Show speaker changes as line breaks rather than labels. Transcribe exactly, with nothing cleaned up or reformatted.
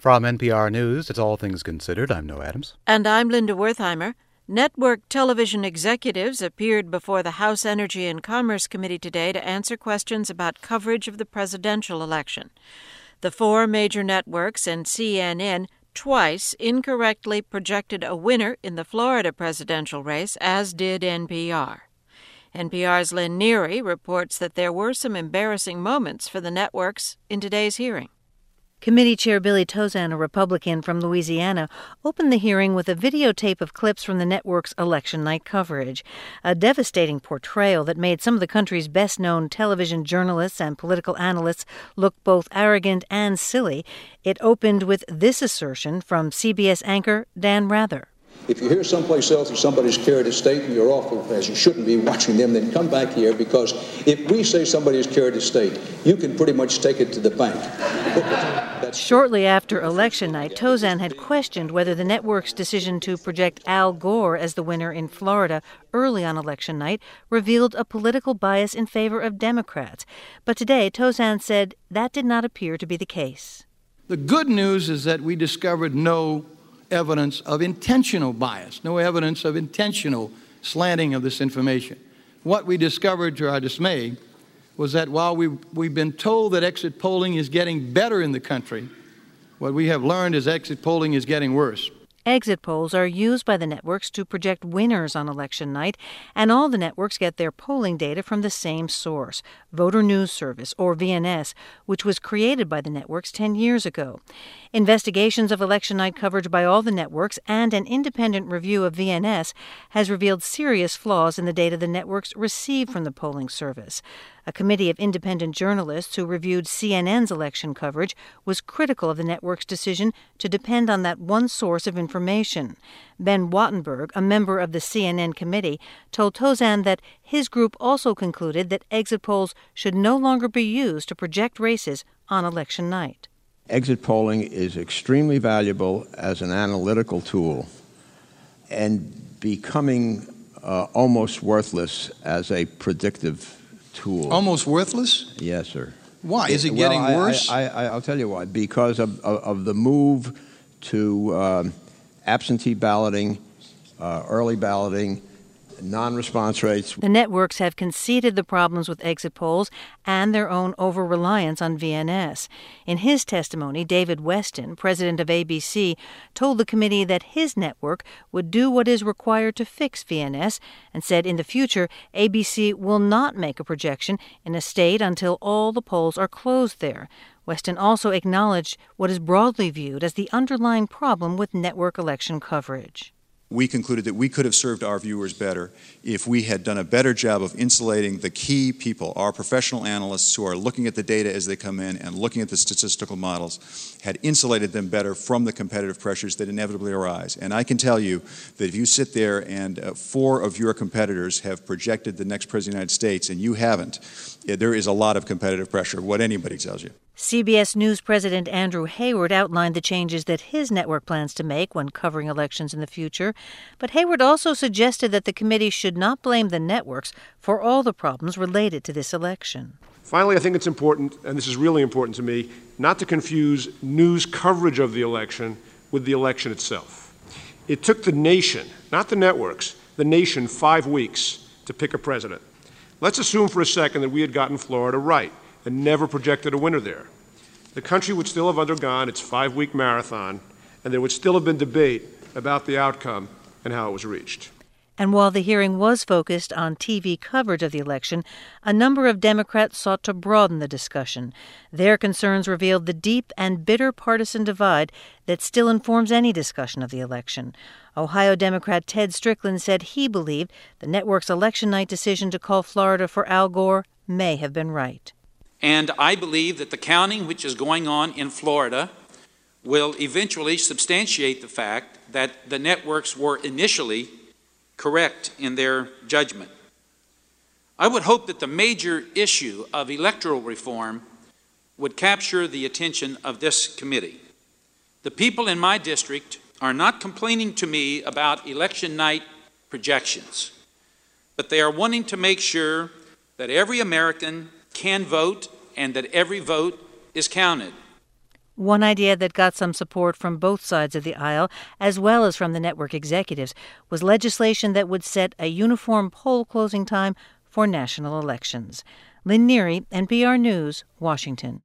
From N P R News, it's All Things Considered. I'm Noah Adams.
And I'm Linda Wertheimer. Network television executives appeared before the House Energy and Commerce Committee today to answer questions about coverage of the presidential election. The four major networks and C N N twice incorrectly projected a winner in the Florida presidential race, as did N P R. N P R's Lynn Neary reports that there were some embarrassing moments for the networks in today's hearing.
Committee Chair Billy Tauzin, a Republican from Louisiana, opened the hearing with a videotape of clips from the network's election night coverage, a devastating portrayal that made some of the country's best-known television journalists and political analysts look both arrogant and silly. It opened with this assertion from C B S anchor Dan Rather.
If you hear someplace else that somebody's carried a state and you're off, as you shouldn't be watching them, then come back here, because if we say somebody has carried a state, you can pretty much take it to the bank.
Shortly after election night, Tauzin had questioned whether the network's decision to project Al Gore as the winner in Florida early on election night revealed a political bias in favor of Democrats. But today, Tauzin said that did not appear to be the case.
The good news is that we discovered no evidence of intentional bias, no evidence of intentional slanting of this information. What we discovered, to our dismay, was that while we, we've been told that exit polling is getting better in the country, what we have learned is exit polling is getting worse.
Exit polls are used by the networks to project winners on election night, and all the networks get their polling data from the same source, Voter News Service, or V N S, which was created by the networks ten years ago. Investigations of election night coverage by all the networks and an independent review of V N S has revealed serious flaws in the data the networks receive from the polling service. A committee of independent journalists who reviewed C N N's election coverage was critical of the network's decision to depend on that one source of information. Ben Wattenberg, a member of the C N N committee, told Tauzin that his group also concluded that exit polls should no longer be used to project races on election night.
Exit polling is extremely valuable as an analytical tool and becoming uh, almost worthless as a predictive tool.
Almost worthless?
Yes, sir.
Why? Is it
well,
getting
I,
worse?
I, I, I'll tell you why. Because of, of, of the move to um, absentee balloting, uh, early balloting, non-response rates.
The networks have conceded the problems with exit polls and their own over-reliance on V N S. In his testimony, David Weston, president of A B C, told the committee that his network would do what is required to fix V N S and said in the future A B C will not make a projection in a state until all the polls are closed there. Weston also acknowledged what is broadly viewed as the underlying problem with network election coverage.
We concluded that we could have served our viewers better if we had done a better job of insulating the key people, our professional analysts who are looking at the data as they come in and looking at the statistical models, had insulated them better from the competitive pressures that inevitably arise. And I can tell you that if you sit there and uh, four of your competitors have projected the next president of the United States and you haven't, yeah, there is a lot of competitive pressure, what anybody tells you.
C B S News President Andrew Hayward outlined the changes that his network plans to make when covering elections in the future. But Hayward also suggested that the committee should not blame the networks for all the problems related to this election.
Finally, I think it's important, and this is really important to me, not to confuse news coverage of the election with the election itself. It took the nation, not the networks, the nation five weeks to pick a president. Let's assume for a second that we had gotten Florida right and never projected a winner there. The country would still have undergone its five-week marathon, and there would still have been debate about the outcome and how it was reached.
And while the hearing was focused on T V coverage of the election, a number of Democrats sought to broaden the discussion. Their concerns revealed the deep and bitter partisan divide that still informs any discussion of the election. Ohio Democrat Ted Strickland said he believed the network's election night decision to call Florida for Al Gore may have been right.
And I believe that the counting which is going on in Florida will eventually substantiate the fact that the networks were initially correct in their judgment. I would hope that the major issue of electoral reform would capture the attention of this committee. The people in my district are not complaining to me about election night projections, but they are wanting to make sure that every American can vote and that every vote is counted.
One idea that got some support from both sides of the aisle, as well as from the network executives, was legislation that would set a uniform poll closing time for national elections. Lynn Neary, N P R News, Washington.